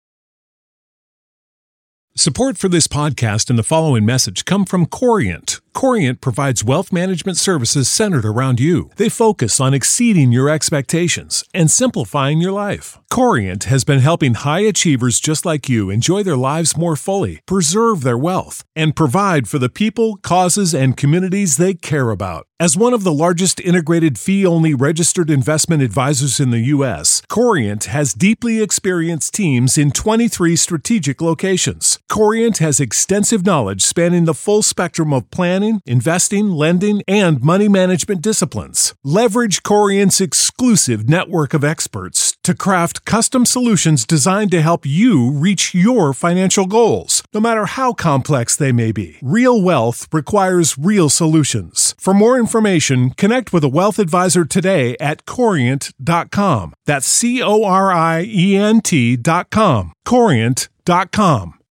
Speaker 6: Support for this podcast and the following message come from Corient. Corient provides wealth management services centered around you. They focus on exceeding your expectations and simplifying your life. Corient has been helping high achievers just like you enjoy their lives more fully, preserve their wealth, and provide for the people, causes, and communities they care about. As one of the largest integrated fee-only registered investment advisors in the U.S., Corient has deeply experienced teams in 23 strategic locations. Corient has extensive knowledge spanning the full spectrum of planning, investing, lending, and money management disciplines. Leverage Corient's exclusive network of experts to craft custom solutions designed to help you reach your financial goals, no matter how complex they may be. Real wealth requires real solutions. For more information, connect with a wealth advisor today at Corient.com. That's Corient.com. Corient.com.